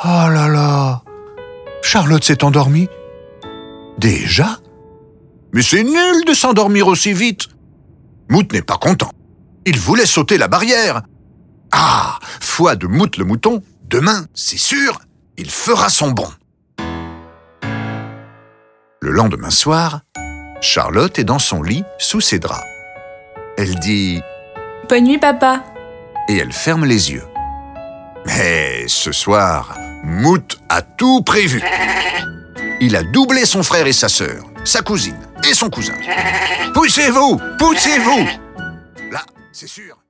Oh là là! Charlotte s'est endormie? Déjà? Mais c'est nul de s'endormir aussi vite! Mout n'est pas content. Il voulait sauter la barrière. Ah! Foi de Mout le mouton, demain, c'est sûr, il fera son bond. Le lendemain soir, Charlotte est dans son lit sous ses draps. Elle dit « Bonne nuit, papa !» et elle ferme les yeux. Mais ce soir, Mout a tout prévu. Il a doublé son frère et sa sœur, sa cousine et son cousin. Poussez-vous! Poussez-vous! Là, c'est sûr.